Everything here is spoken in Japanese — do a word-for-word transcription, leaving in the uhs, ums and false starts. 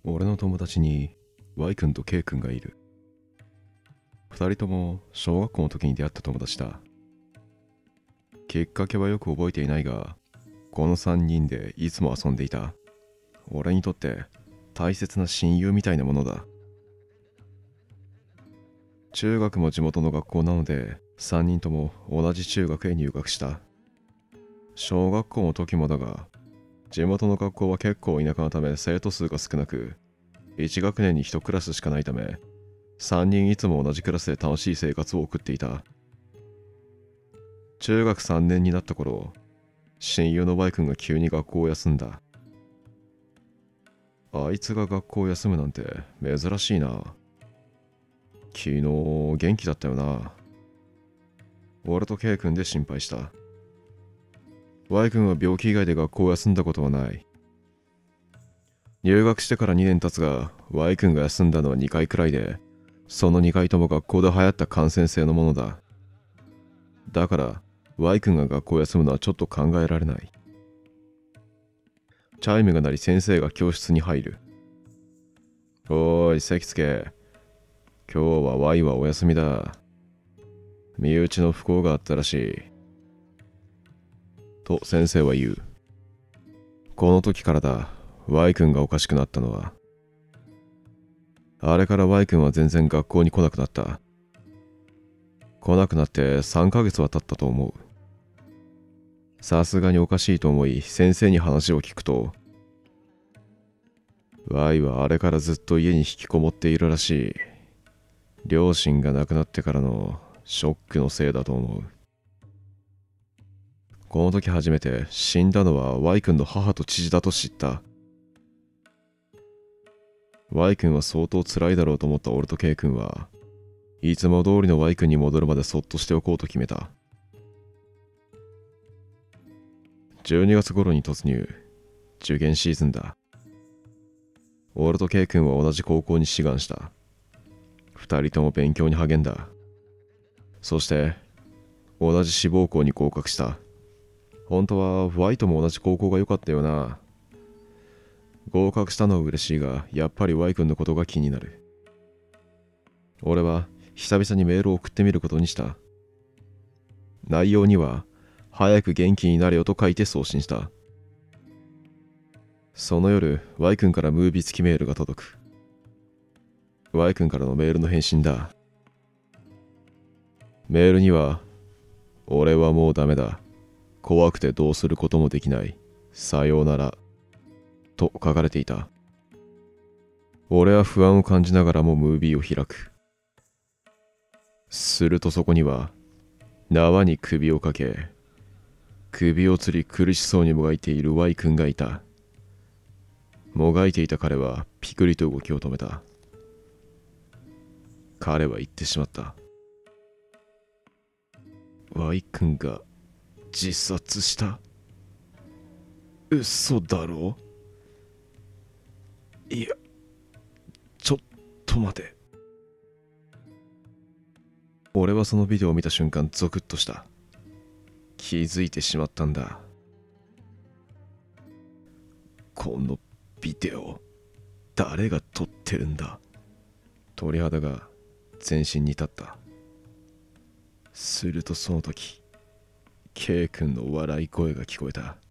俺の友達に Y 君と K 君がいる。二人とも小学校の時に出会った友達だ。きっかけはよく覚えていないが、この三人でいつも遊んでいた。俺にとって大切な親友みたいなものだ。中学も地元の学校なので、三人とも同じ中学へ入学した。小学校の時もだが、地元の学校は結構田舎のため生徒数が少なく、いち学年にいちクラスしかないため、さんにんいつも同じクラスで楽しい生活を送っていた。中学さんねんになった頃、親友の Y 君が急に学校を休んだ。あいつが学校を休むなんて珍しいな。昨日元気だったよな。俺と K 君で心配した。Y 君は病気以外で学校を休んだことはない。入学してからにねん経つが、Y 君が休んだのはにかいくらいで、そのにかいとも学校で流行った感染性のものだ。だから Y 君が学校を休むのはちょっと考えられない。チャイムが鳴り先生が教室に入る。おーい、席つけ。今日は Y はお休みだ。身内の不幸があったらしい。と先生は言う。この時からだ、Y 君がおかしくなったのは。あれから Y 君は全然学校に来なくなった。来なくなってさんかげつは経ったと思う。さすがにおかしいと思い先生に話を聞くと、Y はあれからずっと家に引きこもっているらしい。両親が亡くなってからのショックのせいだと思う。この時初めて死んだのは Y 君の母と父だと知った。Y 君は相当辛いだろうと思った俺と K 君はいつも通りの Y 君に戻るまでそっとしておこうと決めた。じゅうにがつ頃に突入。受験シーズンだ。俺と K 君は同じ高校に志願した。二人とも勉強に励んだ。そして同じ志望校に合格した。本当は Y とも同じ高校が良かったよな。合格したのは嬉しいが、やっぱり Y 君のことが気になる。俺は久々にメールを送ってみることにした。内容には、早く元気になれよと書いて送信した。その夜、Y 君からムービー付きメールが届く。Y 君からのメールの返信だ。メールには、俺はもうダメだ。怖くてどうすることもできない。さようなら。と書かれていた。俺は不安を感じながらもムービーを開く。するとそこには、縄に首をかけ、首をつり苦しそうにもがいている Y 君がいた。もがいていた彼はピクリと動きを止めた。彼は言ってしまった。Y 君が自殺した。嘘だろ？いや、ちょっと待て。俺はそのビデオを見た瞬間ゾクッとした。気づいてしまったんだ。このビデオ、誰が撮ってるんだ？鳥肌が全身に立った。するとその時、K 君の笑い声が聞こえた。